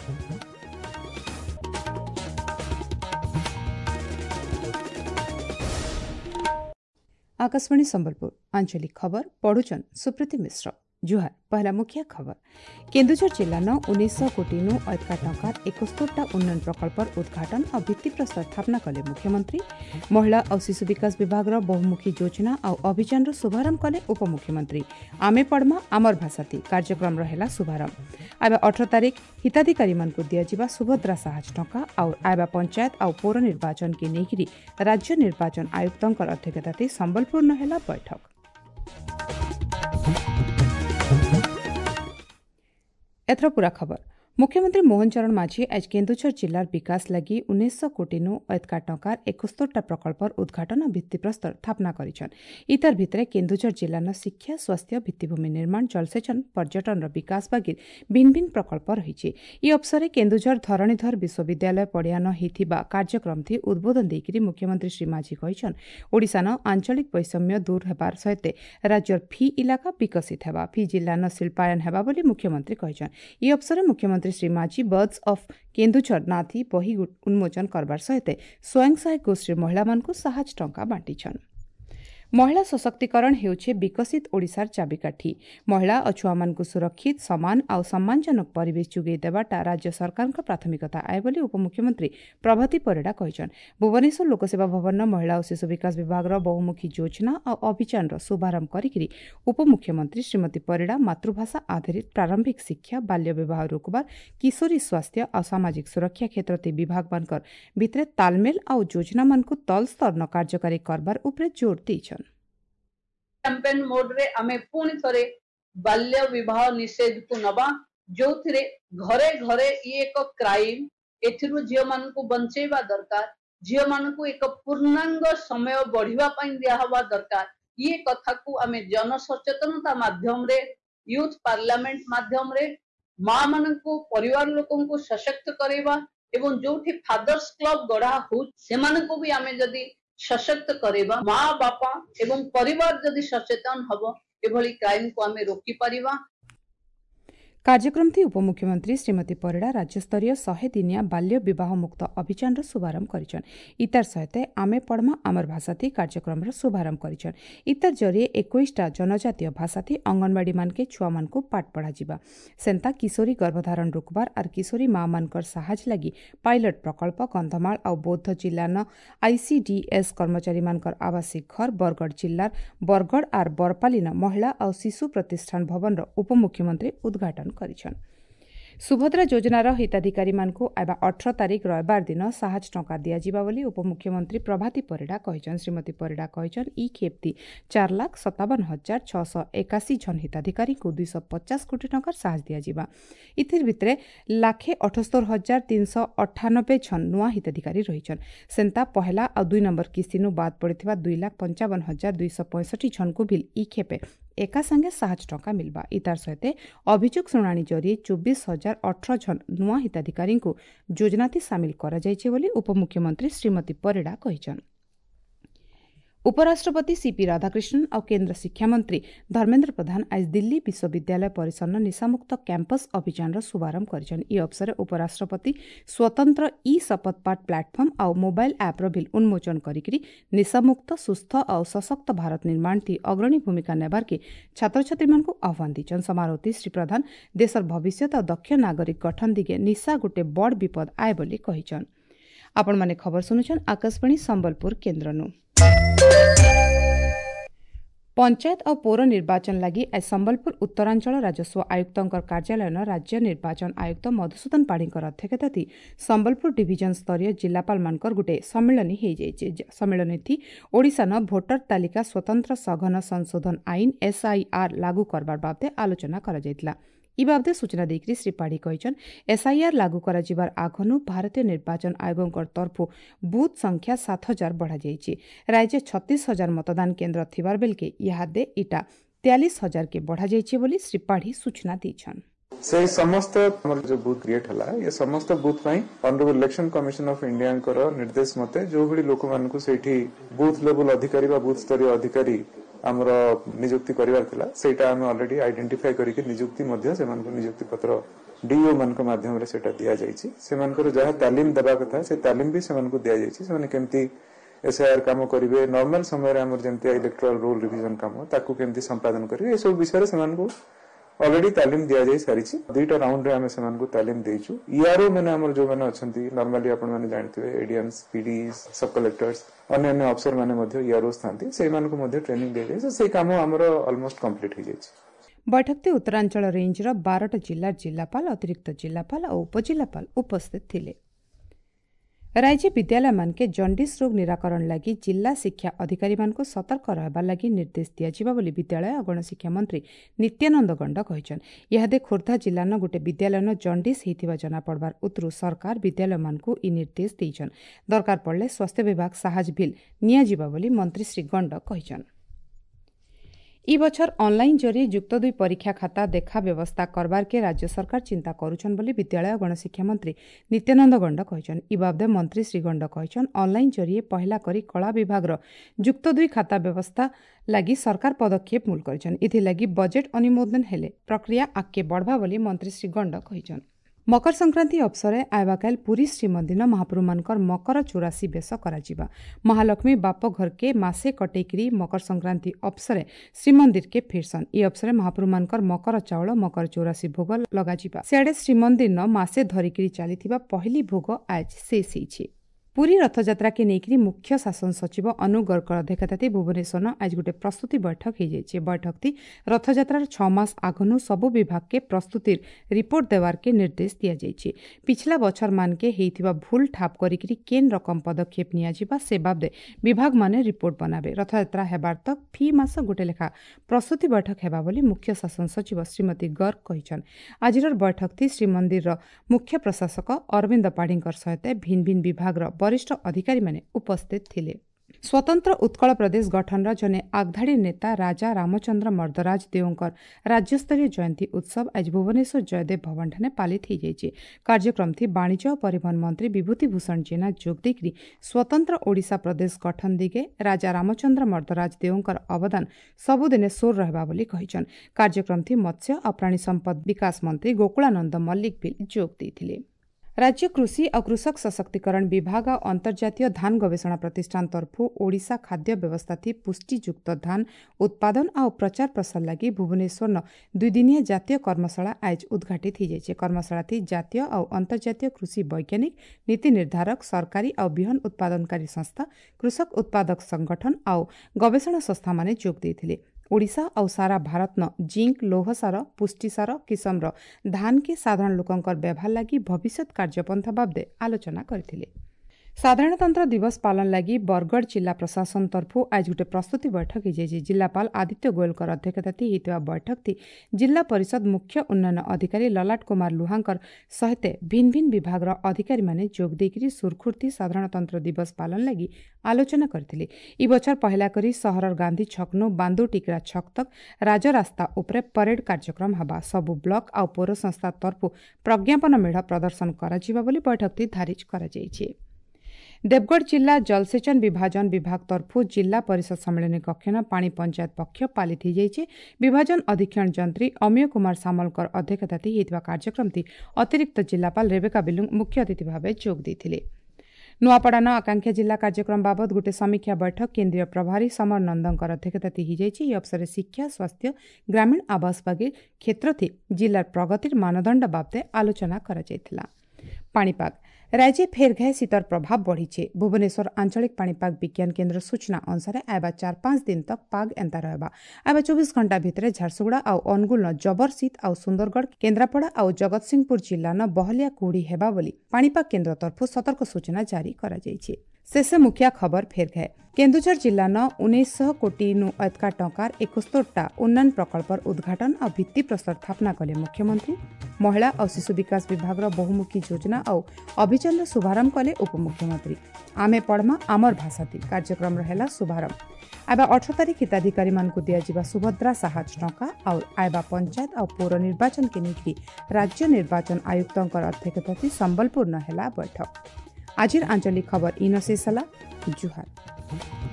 आकाशवाणी संबलपुर आंचलिक खबर पढ़ुचन सुप्रीति मिश्र। जुहार पहला मुख्य खबर केन्दुझर जिल्ला 1900 कोटी ऐतका टंकार 71टा उन्नयन प्रकल्पर उद्घाटन और भित्तिप्रस्तर स्थापना कले मुख्यमंत्री। महिला और शिशु विकास विभाग बहुमुखी योजना और अभियान शुभारंभ कले उपमुख्यमंत्री। आमे पढ़मा आमर भाषाती कार्यक्रम रहेला शुभारंभ। आबा 18 तारिख हिताधिकारी मानकु दियाजिबा सुभद्रा सहाज टंका और आबा पंचायत और पौर निर्वाचन के नेगिरी राज्य निर्वाचन आयुक्तंकर अध्यक्षताते संबलपुर नहेला बैठक। एथर पूरा खबर मुख्यमंत्री मोहन चरण माझी आज केन्दुझर जिल्लार विकास लगी 1900 कोटी ऐतका टंकार 71टा प्रकल्पर उद्घाटन और भित्तिप्रस्तर स्थापना करिछन। इतर भितरे केन्दुझर जिल्ला शिक्षा स्वास्थ्य भित्तिभूमि निर्माण जलसेचन पर्यटन र विकास बागिर भिन्न भिन्न प्रकल्प रही। ई अवसर केन्दुझर धरणीधर विश्वविद्यालय पड़ियान हिथिबा कार्यक्रम थी उद्बोधन देकिरी मुख्यमंत्री श्री माझी कहिछन ओडिशान आंचलिक वैषम्य दूर हेबार सहित राज्यर फी इलाका विकसित हेबा फी जिल्लान शिल्पायन हेबा बोली मुख्यमंत्री कहिछन। ई अवसर मुख्यमंत्री श्री माझी बर्ड्स ऑफ केन्दुझर नाथी बही उन्मोचन करबार सहित स्वयं सहायक गोष्ठी महिला मानकु सहाज टंका बांटीछन। महिला सशक्तिकरण हेउछे विकसित ओडिशार चाबिकाठी। महिला और छुआमानकु सुरक्षित समान और सम्मानजनक परिवेश जोगाई देवाटा राज्य सरकार प्राथमिकता आए बोली उपमुख्यमंत्री प्रभाती परिड़ा कहिछन। भुवनेश्वर लोकसेवा भवन महिला और शिशु विकास विभाग बहुमुखी योजना और अभियान शुभारंभ करिकिरी उपमुख्यमंत्री श्रीमती परिड़ा मातृभाषा आधारित प्रारंभिक शिक्षा बाल्य विवाह रोकबार किशोरी स्वास्थ्य और सामाजिक सुरक्षा क्षेत्र विभाग मानकर भितरे तालमेल और योजना मानकु तल स्तर न कार्यकारी करबार उपरे जोर देइछन। कैंपेन मोड रे आमे पुणी थरे बाल्य विवाह निषेध को नबा जो थिरे घरे घरे ये एक क्राइम एथिरु झियो मानकु बंचेबा दरकार झियो मानकु एक पूर्णांग समय बढ़िबा पई दिया हवा दरकार। ये कथा को आमे जन सचेतनता माध्यम रे यूथ पार्लियामेंट माध्यम रे मां मानकु परिवार लोकन को सशक्त करेबा एवं जोठी फादर्स क्लब गढ़ा हो से मानकु भी आमे जदी सशक्त करेबा माँ बापा एवं परिवार जदि सचेतन हबो एभली क्राइम को आमे रोकी परिबा। कार्यक्रम थी उपमुख्यमंत्री श्रीमती परिड़ा राज्यस्तरीय 100 दिनिया बाल्य विवाह मुक्त अभियान शुभारंभ करिछन। इतर सहित आमे पढ़मा आमर भाषाती कार्यक्रम शुभारंभ करिछन। इतर जरिए 21टा जनजातीय भाषाती अंगनवाड़ी मानके छुआ मानकु पाठ पढ़ा जिबा सेंता किशोरी गर्भधारण रोकबार और किशोरी माँ मानकर सहाज लगी पायलट प्रकल्प कंधमाल और बौद्ध जिल्लान आईसीडीएस कर्मचारी मानकर आवासिक घर बरगढ़ जिल्लार बरगढ़ और बरपालीन महिला और शिशु प्रतिष्ठान भवन उपमुख्यमंत्री उद्घाटन करिछन। सुभद्रा योजनार हिताधिकारी मानकु आबा 18 तारिख रविवार दिन सहाज टंका दियाजिबा बोली उपमुख्यमंत्री प्रभाती परिड़ा कहिछन। श्रीमती परिड़ा कहिछन ई खेप्ती 4,57,681 जन हिताधिकारी को 250 कोटी टंकार सहाज दियाजिबा। इथिर भितरे 1,78,398 जन नुआ हिताधिकारी रहिछन। सेंता पहला और 2 नंबर किस्तिनु बाद पड़िथिबा 2,55,265 जन को भी ई खेपे एका संगे सहाज टंका मिलबा। इतार सहित अभियोग शुणाणी जरिए 24,018 जन नुआ हिताधिकारी को योजनाती सामिल करा जायछे बोली उपमुख्यमंत्री श्रीमती परिड़ा कहिछन। उपराष्ट्रपति सीपी राधाकृष्णन और केन्द्र शिक्षा मंत्री धर्मेन्द्र प्रधान आज दिल्ली विश्वविद्यालय परिसर निशामुक्त कैंपस अभियान शुभारंभ करिछन। ई अवसर उपराष्ट्रपति स्वतंत्र ई शपथ पाठ प्लेटफर्म और मोबाइल ऐप भी उन्मोचन करिकरी निशामुक्त सुस्थ और सशक्त भारत निर्माण थी अग्रणी भूमिका नेबार के छात्र छात्री मानकु आह्वान दीछन। समारोह श्री प्रधान देशर भविष्य और दक्ष नागरिक गठन दिगे निशा गोटे बड़ विपद आए बोली कहिछन। आपण माने खबर सुनुछन आकाशवाणी संबलपुर केन्द्रनु। पंचायत और पौर निर्वाचन लगी आज संबलपुर उत्तरांचल राजस्व आयुक्तंकर कार्यालय राज्य निर्वाचन आयुक्त मधुसूदन पाढ़ीकर अध्यक्षता संबलपुर डिविजन स्तरीय जिलापाल मानकर गोटे सम्मेलन हो जाए। सम्मेलन थी ओडिशा भोटर तालिका स्वतंत्र सघन संशोधन आईन SIR लागू करबार बाबदे आलोचना करा जायतिला। ई बाबदे सूचना देकरी श्री पाढ़ी कहिछन SIR लागू करा जिबार आगनु भारतीय निर्वाचन आयोगंकर तरफु बूथ संख्या 7,000 बढ़ा जायछि। राज्य 36,000 मतदान केन्द्र थिबार बेलके इहादे इटा 43,000 के बढ़ा जायछि बोली श्री पाढ़ी सूचना दीछन। से समस्त जो बूथ क्रिएट हला ये समस्त बूथ पई honourable election commission of India को निर्देश मते जो भली लोक मानकु सेठी बूथ लेवल अधिकारी बा बूथ स्तरीय अधिकारी हमरो नियुक्ति करिवार थिला सेटा हम ऑलरेडी आइडेंटिफाई करिके नियुक्ति मध्य से मानकु नियुक्ति पत्र डीओ मान माध्यम रे सेटा दिया जायछि सेमानकर जहा तालीम देबा कथा से तालीम भी सेमानकु दिया जायछि सेमाने केमती एसआईआर काम करिवे नॉर्मल समय रे हमर जेमती इलेक्टोरल रोल रिवीजन काम ताकू केमती संपादन करिवे ए सब विषय रे सेमानकु ऑलरेडी तालीम दिया जाय सारिछि दुईटा राउंड रे हम सेमानकु तालीम देइछु ईआरओ माने हमर जो माने अछंती नॉर्मली आपण माने जानथिबे एडीएमस पीडीस सब कलेक्टर्स अन्य अफसर माने मध्ये ईआरओ स्थांती से मानकु मध्ये ट्रेनिंग दे जाय से काम हमर ऑलमोस्ट कंप्लीट हो जायछि। बैठकती उत्तरांचल रेंजर 12 जिला जिलापाल अतिरिक्त जिलापाल और उपजिलापाल उपस्थित थिले। राज्य विद्यालय मानके जंडिस रोग निराकरण लगी जिला शिक्षा अधिकारी मानको सतर्क रहबा लगी निर्देश दिया जिबा बोली विद्यालय और गणशिक्षा मंत्री नित्यानंद गंड कहिछन। यहादे खोर्धा जिल्ला न गोटे विद्यालय न जंडिस हेतिबा जना पड़बार उतरु सरकार विद्यालय मानको इ निर्देश दैछन। दरकार पड़ले स्वास्थ्य विभाग साहस बिल निया जिबा बोली मंत्री श्री गंड कहिछन। इ बछर ऑनलाइन जरिए युक्त 2 परीक्षा खाता देखा व्यवस्था करबार के राज्य सरकार चिंता करुछन बोली विद्यालय और गणशिक्षा मंत्री नित्यानंद गंड कहिछन। इ बाबदे मंत्री श्री गंड कहिछन ऑनलाइन जरिए पहला करी कला विभाग रो युक्त 2 खाता व्यवस्था लगी सरकार पदक्षेप मूल करिछन। इथि लगी बजेट अनुमोदन हेले प्रक्रिया आगे बढ़बा बोली मंत्री श्री गंड कहिछन। मकर संक्रांति अवसर आयबा काल पुरी श्रीमंदिर महाप्रभु मानकर मकर 84 बेश कराजिबा। महालक्ष्मी बाप घर के मासे कटेकरी मकर संक्रांति अवसर श्रीमंदिर के फिरसन। इ अवसर महाप्रभु मानकर मकर चाउल मकर 84 भोग लगाजिबा। सियाडे श्रीमंदिर न मासे धरिकरी चलीथिबा पहली भोग आज शेष होइछि। पुरी रथयात्रा के नेकरी मुख्य शासन सचिव अनु गरकर अध्यक्षताती भुवनेश्वर आज गोटे प्रस्तुति बैठक हो जाए। बैठक थी रथयात्रार 6 मास आगनु सबु विभाग के प्रस्तुतिर रिपोर्ट देवार के निर्देश दिया जाइए। पिछला बछर मानके हेइथिबा भूल ठाप करिकरी केन रकम पदक्षेप निया जिबा से बाबदे विभाग माने रिपोर्ट बनाबे। रथयात्रा हेबार तक फी मास गोटे लेखा प्रस्तुति बैठक हेबा बोली मुख्य शासन सचिव श्रीमती गर्ग कहिछन। आजिर बैठक थी श्रीमंदिर मुख्य प्रशासक अरविंद पाढ़ीकर सहित भिन्न भिन्न विभाग वरिष्ठ अधिकारी माने उपस्थित थिले। स्वतंत्र उत्कल प्रदेश गठन जने आगधाड़ी नेता राजा रामचंद्र मर्दराज देवंकर राज्यस्तरीय जयंती उत्सव आज भुवनेश्वर जयदेव भवन ठाने पालित हो जाइए। कार्यक्रम थी वाणिज्य और परिवहन मंत्री विभूति भूषण जेना जोग देकरी स्वतंत्र ओडिशा प्रदेश गठन दिगे राजा रामचंद्र मर्दराज देवंकर अवदान सबुदिने सोर रहबा बोली कहिछन। कार्यक्रम थी मत्स्य और प्राणी संपद विकास मंत्री गोकुलानंद मल्लिक भी जोग देथिले। राज्य कृषि और कृषक सशक्तिकरण विभाग और अंतर्जातीय धान गवेषणा प्रतिष्ठान तरफु ओडिशा खाद्य व्यवस्था थी पुष्टियुक्त धान उत्पादन और प्रचार प्रसार लगी भुवनेश्वर न 2 दिनिया जातीय कर्मशाला आज उद्घाटित हो जाए। कर्मशाला थी जातीय और अंतर्जातीय कृषि वैज्ञानिक नीति निर्धारक सरकारी और बिहन उत्पादनकारी संस्था कृषक उत्पादक संगठन और गवेषणा संस्था माने जोग देथिले। ओडिशा और सारा भारत न जिंक लौह सार पुष्टि सार किसम धान के साधारण लोकंकर व्यवहार लगी भविष्य कार्यपंथा बाबदे आलोचना करथिले। साधारणतंत्र दिवस पालन लगी बरगढ़ जिला प्रशासन तरफु आज गोटे प्रस्तुति बैठक हो। जिलापाल आदित्य गोयलकर अध्यक्षताती होइतिबा बैठक थी जिला परिषद मुख्य उन्नयन अधिकारी ललाट कुमार लुहांकर सहित भिन्न भिन्न विभाग अधिकारी माने जोग देकरी सुरखुर्ती साधारणतंत्र दिवस पालन लगी आलोचना करथिले। इ बछर पहला करी सहरर गांधी छकनु बांदू टिकरा छक तक राजरास्ता उपरे परेड कार्यक्रम हबा। सबु ब्लॉक और पौर संस्था तरफु प्रज्ञापन मेढ़ प्रदर्शन कराजिबा बोली बैठक थी धारिज करा जाइछे। देवगढ़ जिला जलसेचन विभाजन विभाग तरफु जिला परिषद सम्मेलन कक्षन पानी पंचायत पक्ष पालित हो जाइए। विभाजन अधीक्षण जंत्री अमीय कुमार सामलकर अध्यक्षताती होइतिबा कार्यक्रम थी अतिरिक्त जिलापाल रेबेका बिलुंग मुख्य अतिथि भाव जोग देथिले। नुआपड़ा न आकांक्षा जिला कार्यक्रम बाबद गोटे समीक्षा बैठक केन्द्रीय प्रभारी समर नंदंकर अध्यक्षताती हो जाइए। अवसर शिक्षा स्वास्थ्य ग्रामीण आवास बागी क्षेत्र थी जिलार प्रगतिर मानदंड बाबदे आलोचना करा जायथिला। पाणीपाग राज्य फेरघाए शीतर प्रभाव बढ़ीचे। भुवनेश्वर आंचलिक पाणीपाग विज्ञान केन्द्र सूचना अनुसार आयबा 4-5 दिन तक पाग एंता रहबा। आयबा 24 घंटा भितर झारसुगुड़ा और अनुगुल न जबर शीत और सुंदरगढ़ केन्द्रापड़ा और जगतसिंहपुर जिला न बहलिया कुहुड़ी हेबा बोली पाणीपाग केन्द्र तरफु सतर्क सूचना जारी करा जाइछे। शेष मुखिया खबर फेरघाए केन्दुझर जिला न 1900 कोटी नु अतका टंकार 71टा उन्नयन प्रकल्पर उद्घाटन और भित्ति प्रस्तर स्थापना कले मुख्यमंत्री। महिला और शिशु विकास विभाग बहुमुखी योजना और अभियान शुभारंभ कले उपमुख्यमंत्री। आमे पढ़मा आमर भाषा थी कार्यक्रम रहेला शुभारंभ। आयबा 18 तारिख हिताधिकारी मानकु दियाजिबा सुभद्रा साहाज टंका और आयबा पंचायत और पौर निर्वाचन के निकरी राज्य निर्वाचन आयुक्तंकर अध्यक्षताती संबलपुर न हेला बैठक। आजिर आंचलिक खबर इन शेषला जुहार।